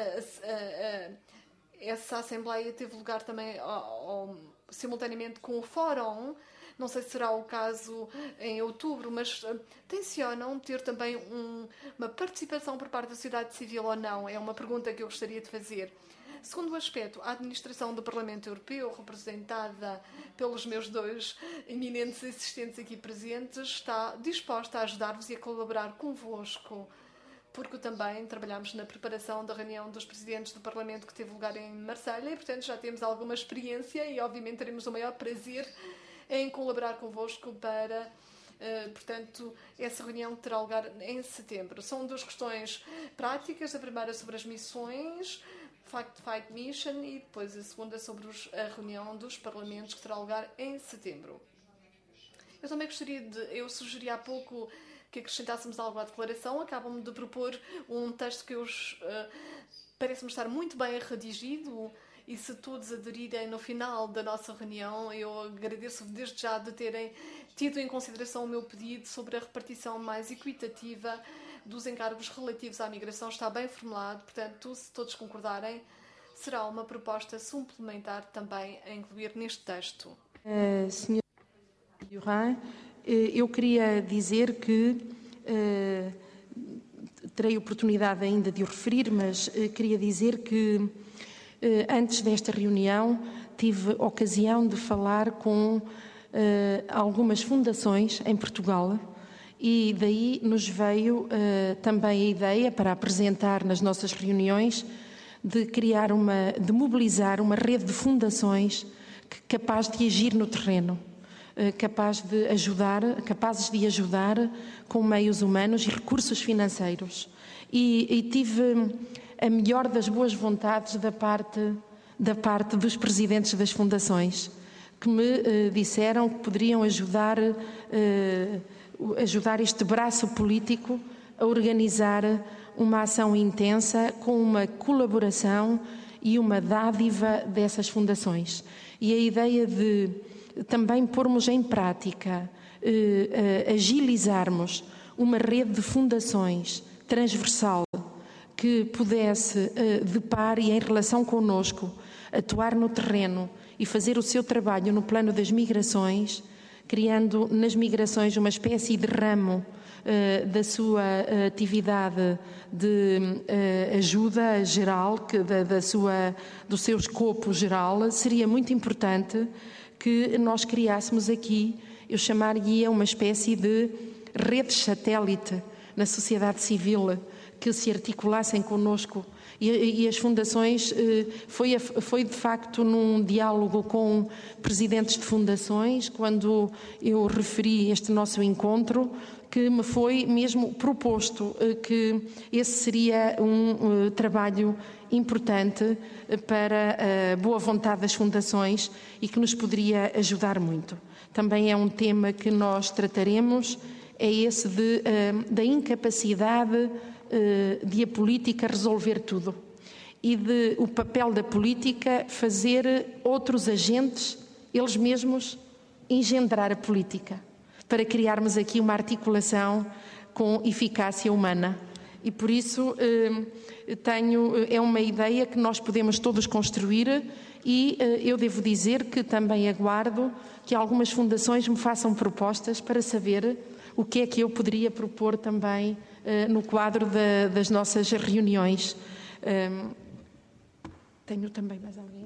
Speaker 5: essa Assembleia teve lugar também simultaneamente com o Fórum. Não sei se será o caso em outubro, mas tencionam ter também um, uma participação por parte da sociedade civil ou não? É uma pergunta que eu gostaria de fazer. Segundo aspecto, a administração do Parlamento Europeu, representada pelos meus dois eminentes assistentes aqui presentes, está disposta a ajudar-vos e a colaborar convosco, porque também trabalhamos na preparação da reunião dos presidentes do Parlamento que teve lugar em Marselha e, portanto, já temos alguma experiência e, obviamente, teremos o maior prazer em colaborar convosco para, uh, portanto, essa reunião terá lugar em setembro. São duas questões práticas. A primeira sobre as missões, Fact-Fight Mission, e depois a segunda sobre os, a reunião dos parlamentos que terá lugar em setembro. Eu também gostaria de... Eu sugeri há pouco que acrescentássemos algo à declaração. Acabam-me de propor um texto que eu, uh, parece-me estar muito bem redigido, e se todos aderirem no final da nossa reunião, eu agradeço desde já de terem tido em consideração o meu pedido sobre a repartição mais equitativa dos encargos relativos à migração. Está bem formulado, portanto, se todos concordarem, será uma proposta suplementar também a incluir neste texto.
Speaker 2: Uh, senhora Durand, eu queria dizer que uh, terei oportunidade ainda de o referir, mas uh, queria dizer que antes desta reunião tive ocasião de falar com uh, algumas fundações em Portugal e daí nos veio uh, também a ideia para apresentar nas nossas reuniões de criar uma, de mobilizar uma rede de fundações que, capaz de agir no terreno, uh, capaz de ajudar, capazes de ajudar com meios humanos e recursos financeiros. E, e tive a melhor das boas vontades da parte, da parte dos presidentes das fundações, que me uh, disseram que poderiam ajudar, uh, ajudar este braço político a organizar uma ação intensa com uma colaboração e uma dádiva dessas fundações. E a ideia de também pormos em prática, uh, uh, agilizarmos uma rede de fundações transversal que pudesse, de par e em relação connosco, atuar no terreno e fazer o seu trabalho no plano das migrações, criando nas migrações uma espécie de ramo uh, da sua uh, atividade de uh, ajuda geral, que, da, da sua, do seu escopo geral, seria muito importante que nós criássemos aqui, eu chamaria uma espécie de redes satélite na sociedade civil, que se articulassem connosco. E, e as fundações, foi, foi de facto num diálogo com presidentes de fundações, quando eu referi este nosso encontro, que me foi mesmo proposto que esse seria um trabalho importante para a boa vontade das fundações e que nos poderia ajudar muito. Também é um tema que nós trataremos, é esse de, da incapacidade de a política resolver tudo e de o papel da política fazer outros agentes, eles mesmos, engendrar a política, para criarmos aqui uma articulação com eficácia humana. E por isso tenho, é uma ideia que nós podemos todos construir e eu devo dizer que também aguardo que algumas fundações me façam propostas para saber o que é que eu poderia propor também uh, no quadro da, das nossas reuniões. Um, tenho também mais alguém?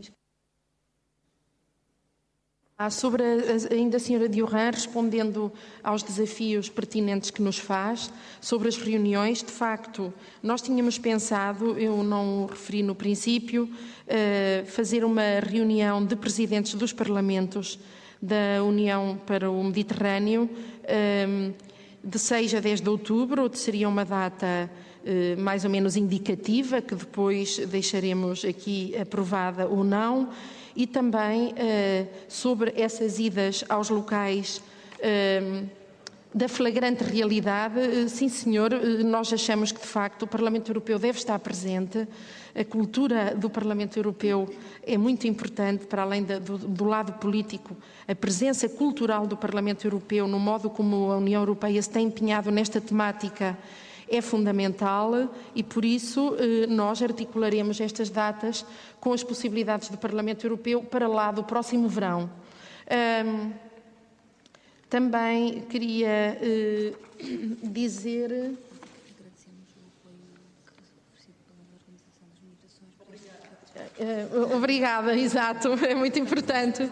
Speaker 2: Ah, sobre a, ainda a senhora Diorran, respondendo aos desafios pertinentes que nos faz, sobre as reuniões, de facto, nós tínhamos pensado, eu não o referi no princípio, uh, fazer uma reunião de presidentes dos parlamentos da União para o Mediterrâneo, de seis a dez de outubro, seria uma data mais ou menos indicativa, que depois deixaremos aqui aprovada ou não, e também sobre essas idas aos locais da flagrante realidade. Sim, senhor, nós achamos que, de facto, o Parlamento Europeu deve estar presente. A cultura do Parlamento Europeu é muito importante, para além do, do lado político. A presença cultural do Parlamento Europeu, no modo como a União Europeia se tem empenhado nesta temática, é fundamental e, por isso, nós articularemos estas datas com as possibilidades do Parlamento Europeu para lá do próximo verão. Um, também queria uh, dizer... Uh, obrigada, exato, é muito importante.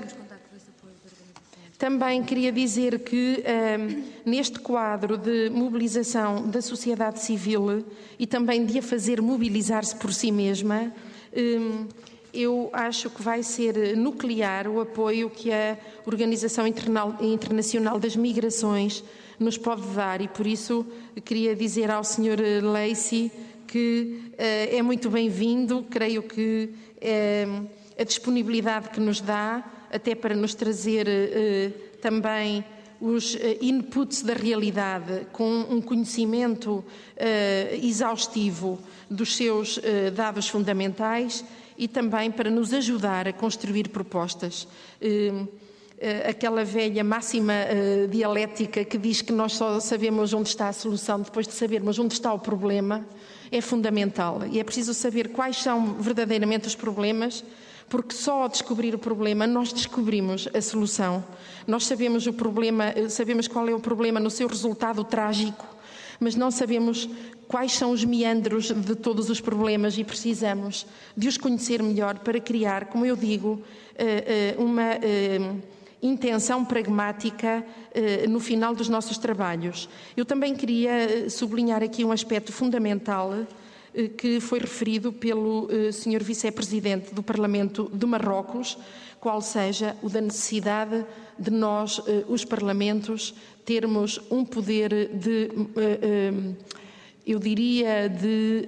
Speaker 2: Também queria dizer que um, neste quadro de mobilização da sociedade civil e também de a fazer mobilizar-se por si mesma, um, eu acho que vai ser nuclear o apoio que a Organização Internacional das Migrações nos pode dar, e por isso queria dizer ao senhor Lacey que uh, é muito bem-vindo. Creio que uh, a disponibilidade que nos dá, até para nos trazer uh, também os uh, inputs da realidade, com um conhecimento uh, exaustivo dos seus uh, dados fundamentais, e também para nos ajudar a construir propostas. Uh, aquela velha máxima uh, dialética que diz que nós só sabemos onde está a solução depois de sabermos onde está o problema, é fundamental. E é preciso saber quais são verdadeiramente os problemas, porque só ao descobrir o problema nós descobrimos a solução. Nós sabemos o problema, sabemos qual é o problema no seu resultado trágico, mas não sabemos quais são os meandros de todos os problemas e precisamos de os conhecer melhor para criar, como eu digo, uma intenção pragmática no final dos nossos trabalhos. Eu também queria sublinhar aqui um aspecto fundamental que foi referido pelo senhor Vice-Presidente do Parlamento de Marrocos, qual seja o da necessidade de nós, os Parlamentos, termos um poder de, eu diria, de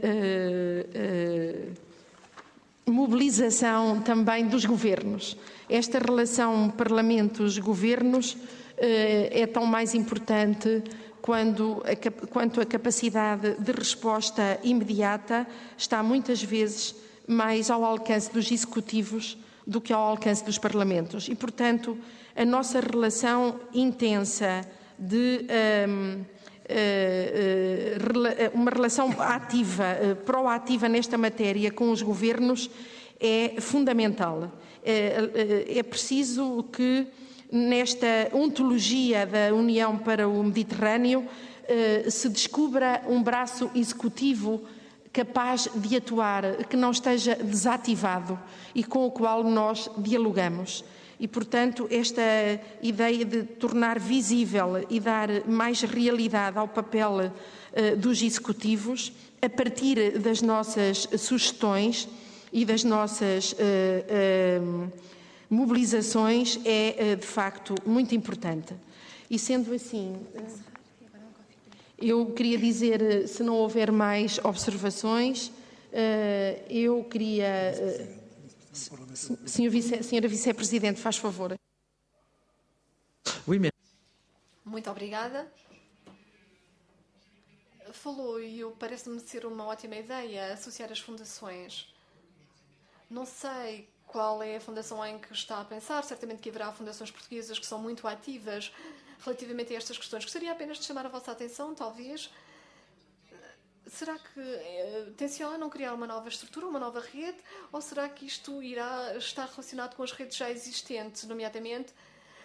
Speaker 2: mobilização também dos governos. Esta relação Parlamentos-Governos é tão mais importante quando a, quanto a capacidade de resposta imediata está muitas vezes mais ao alcance dos executivos do que ao alcance dos parlamentos. E, portanto, a nossa relação intensa de um, uh, uh, uma relação ativa, uh, proativa nesta matéria com os governos é fundamental. É, é preciso que nesta ontologia da União para o Mediterrâneo, se descubra um braço executivo capaz de atuar, que não esteja desativado e com o qual nós dialogamos. E, portanto, esta ideia de tornar visível e dar mais realidade ao papel uh, dos executivos, a partir das nossas sugestões e das nossas uh, uh, mobilizações, é, uh, de facto, muito importante. E, sendo assim... Uh, Eu queria dizer, se não houver mais observações, eu queria... Senhora Vice-Presidente, faz favor.
Speaker 5: Muito obrigada. Falou, e parece-me ser uma ótima ideia, associar as fundações. Não sei qual é a fundação em que está a pensar, certamente que haverá fundações portuguesas que são muito ativas relativamente a estas questões. Gostaria apenas de chamar a vossa atenção, talvez. Será que eh, tencionam criar uma nova estrutura, uma nova rede, ou será que isto irá estar relacionado com as redes já existentes, nomeadamente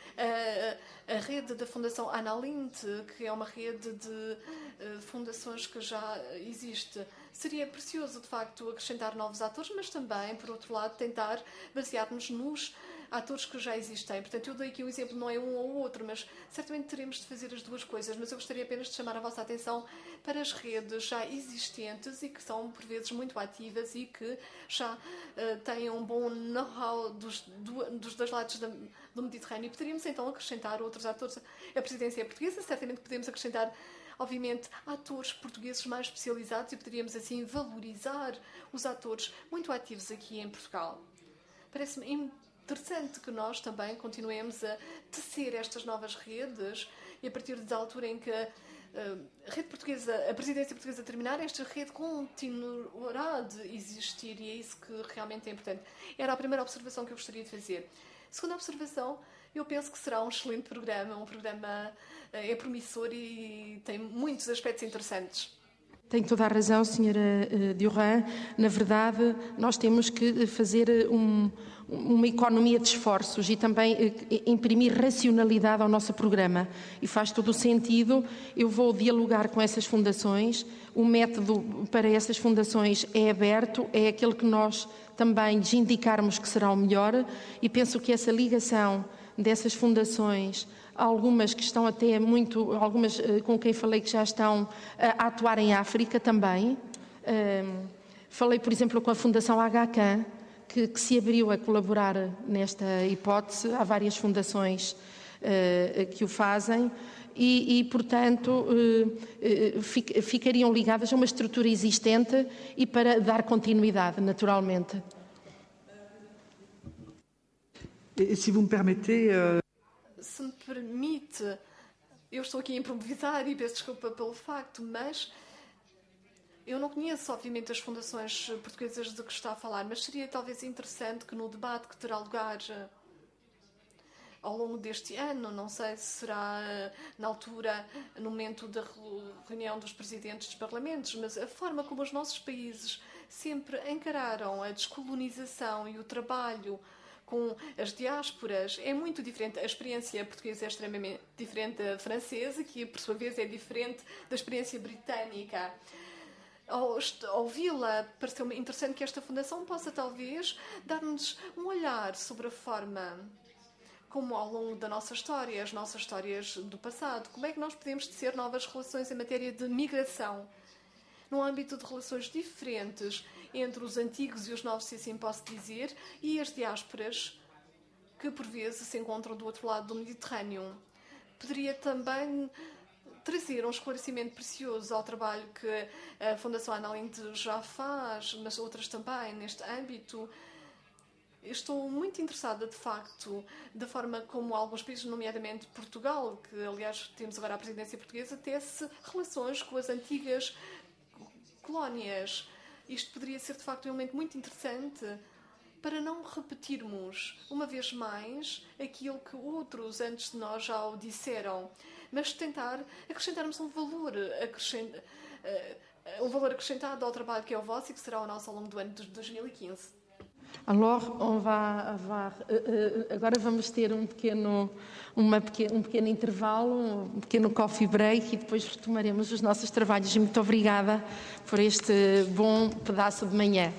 Speaker 5: a, a rede da Fundação Anna Lindh, que é uma rede de uh, fundações que já existe? Seria precioso, de facto, acrescentar novos atores, mas também, por outro lado, tentar basear-nos nos atores que já existem. Portanto, eu dei aqui um exemplo, não é um ou outro, mas certamente teremos de fazer as duas coisas. Mas eu gostaria apenas de chamar a vossa atenção para as redes já existentes e que são, por vezes, muito ativas e que já uh, têm um bom know-how dos, do, dos dois lados da, do Mediterrâneo. E poderíamos, então, acrescentar outros atores. A presidência portuguesa, certamente podemos acrescentar, obviamente, atores portugueses mais especializados e poderíamos, assim, valorizar os atores muito ativos aqui em Portugal. Parece-me interessante que nós também continuemos a tecer estas novas redes e a partir da altura em que a rede portuguesa, a presidência portuguesa terminar, esta rede continuará de existir e é isso que realmente é importante. Era a primeira observação que eu gostaria de fazer. Segunda observação, eu penso que será um excelente programa, um programa é promissor e tem muitos aspectos interessantes.
Speaker 2: Tem toda a razão, senhora Durand. Na verdade, nós temos que fazer um, uma economia de esforços e também imprimir racionalidade ao nosso programa. E faz todo o sentido. Eu vou dialogar com essas fundações. O método para essas fundações é aberto, é aquele que nós também lhes indicarmos que será o melhor. E penso que essa ligação dessas fundações, algumas que estão até muito, algumas com quem falei que já estão a atuar em África também. Um, falei, por exemplo, com a Fundação Aga Khan, que, que se abriu a colaborar nesta hipótese. Há várias fundações uh, que o fazem e, e portanto, uh, uh, fic, ficariam ligadas a uma estrutura existente e para dar continuidade, naturalmente.
Speaker 4: E se vous me permettez... Uh...
Speaker 5: Se me permite, eu estou aqui a improvisar e peço desculpa pelo facto, mas eu não conheço, obviamente, as fundações portuguesas de que está a falar, mas seria talvez interessante que no debate que terá lugar ao longo deste ano, não sei se será na altura, no momento da reunião dos presidentes dos parlamentos, mas a forma como os nossos países sempre encararam a descolonização e o trabalho com as diásporas é muito diferente. A experiência portuguesa é extremamente diferente da francesa, que por sua vez é diferente da experiência britânica. Ao ouvi-la, pareceu-me interessante que esta fundação possa talvez dar-nos um olhar sobre a forma como ao longo da nossa história, as nossas histórias do passado, como é que nós podemos tecer novas relações em matéria de migração, num âmbito de relações diferentes entre os antigos e os novos, se assim posso dizer, e as diásporas que, por vezes, se encontram do outro lado do Mediterrâneo. Poderia também trazer um esclarecimento precioso ao trabalho que a Fundação Anna Lindh já faz, mas outras também, neste âmbito. Estou muito interessada, de facto, da forma como alguns países, nomeadamente Portugal, que, aliás, temos agora a presidência portuguesa, tece relações com as antigas colónias. Isto poderia ser, de facto, um elemento muito interessante para não repetirmos, uma vez mais, aquilo que outros antes de nós já o disseram, mas tentar acrescentarmos um valor, acrescent... um valor acrescentado ao trabalho que é o vosso e que será o nosso ao longo do ano de dois mil e quinze.
Speaker 2: Alors, on va, va, agora vamos ter um pequeno, uma pequeno, um pequeno intervalo, um pequeno coffee break e depois retomaremos os nossos trabalhos. E muito obrigada por este bom pedaço de manhã.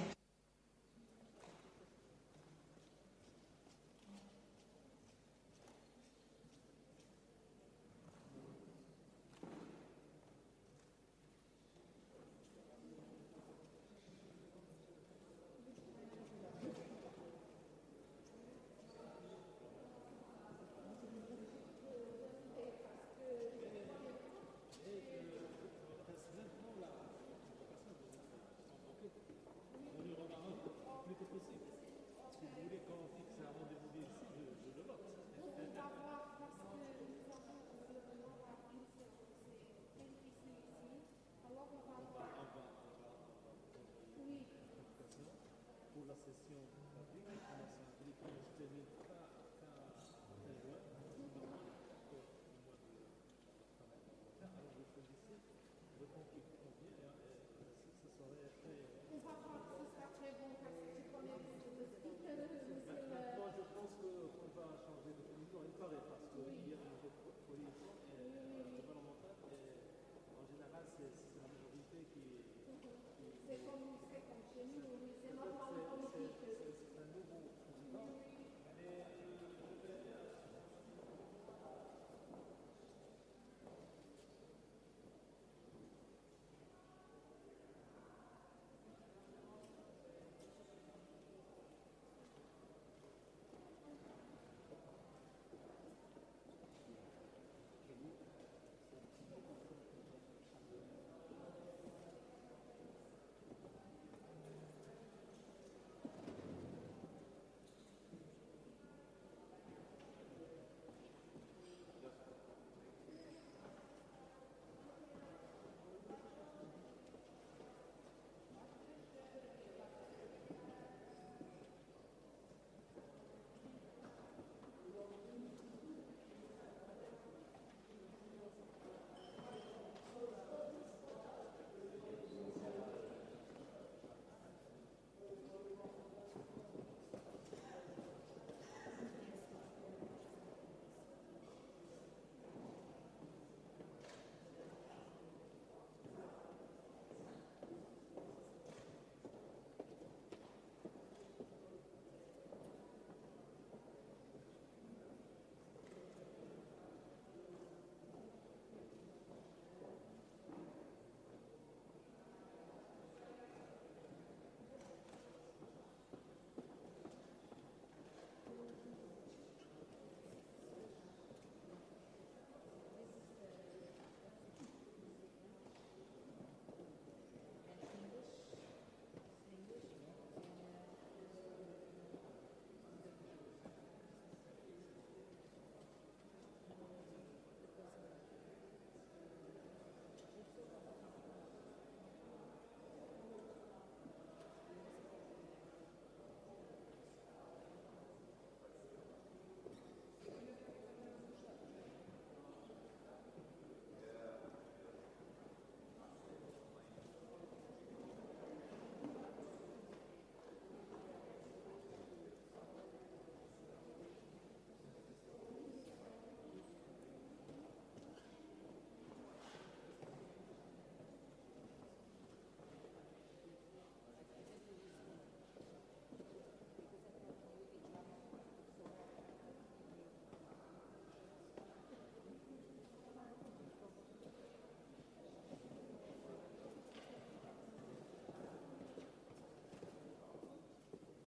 Speaker 10: Maintenant, je pense qu'on va changer de position. Il paraît pas.